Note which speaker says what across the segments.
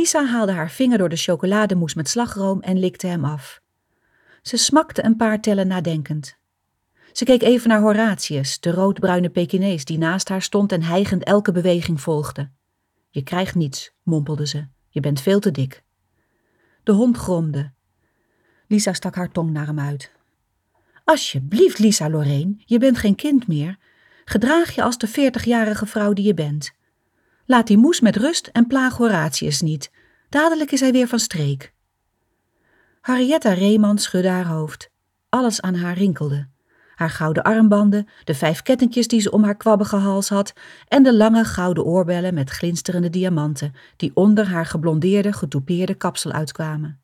Speaker 1: Lisa haalde haar vinger door de chocolademousse met slagroom en likte hem af. Ze smakte een paar tellen nadenkend. Ze keek even naar Horatius, de roodbruine Pekinees die naast haar stond en hijgend elke beweging volgde. Je krijgt niets, mompelde ze. Je bent veel te dik. De hond gromde. Lisa stak haar tong naar hem uit. Alsjeblieft, Lisa Lorraine, je bent geen kind meer. Gedraag je als de 40-jarige vrouw die je bent. Laat die moes met rust en plaag Horatius niet. Dadelijk is hij weer van streek. Henrietta Reeman schudde haar hoofd. Alles aan haar rinkelde. Haar gouden armbanden, de 5 kettingjes die ze om haar kwabbige hals had en de lange gouden oorbellen met glinsterende diamanten die onder haar geblondeerde, getoupeerde kapsel uitkwamen.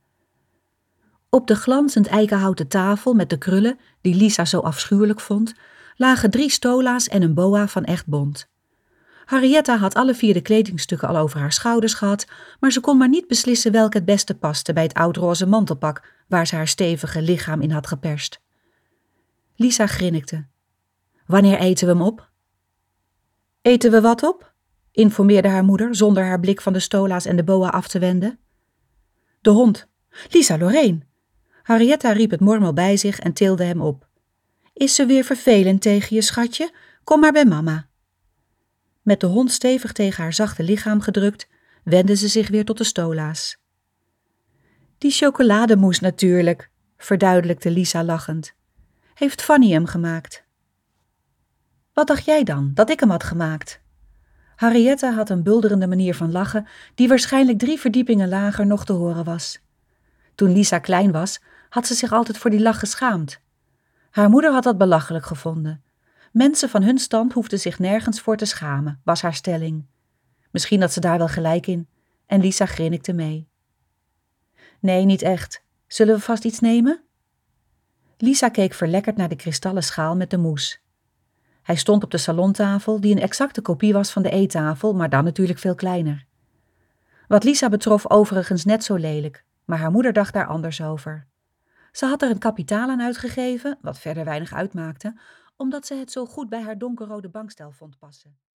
Speaker 1: Op de glanzend eikenhouten tafel met de krullen, die Lisa zo afschuwelijk vond, lagen 3 stola's en een boa van echt bont. Henrietta had alle 4 de kledingstukken al over haar schouders gehad, maar ze kon maar niet beslissen welke het beste paste bij het oudroze mantelpak waar ze haar stevige lichaam in had geperst. Lisa grinnikte. Wanneer eten we hem op? Eten we wat op? Informeerde haar moeder zonder haar blik van de stola's en de boa af te wenden. De hond. Lisa Lorraine. Henrietta riep het mormel bij zich en tilde hem op. Is ze weer vervelend tegen je, schatje? Kom maar bij mama. Met de hond stevig tegen haar zachte lichaam gedrukt, wendde ze zich weer tot de stola's. Die chocolademousse natuurlijk, verduidelijkte Lisa lachend. Heeft Fanny hem gemaakt? Wat dacht jij dan, dat ik hem had gemaakt? Henrietta had een bulderende manier van lachen, die waarschijnlijk 3 verdiepingen lager nog te horen was. Toen Lisa klein was, had ze zich altijd voor die lach geschaamd. Haar moeder had dat belachelijk gevonden. Mensen van hun stand hoefden zich nergens voor te schamen, was haar stelling. Misschien had ze daar wel gelijk in, en Lisa grinnikte mee. Nee, niet echt. Zullen we vast iets nemen? Lisa keek verlekkerd naar de kristallen schaal met de mousse. Hij stond op de salontafel, die een exacte kopie was van de eettafel, maar dan natuurlijk veel kleiner. Wat Lisa betrof overigens net zo lelijk, maar haar moeder dacht daar anders over. Ze had er een kapitaal aan uitgegeven, wat verder weinig uitmaakte, omdat ze het zo goed bij haar donkerrode bankstel vond passen.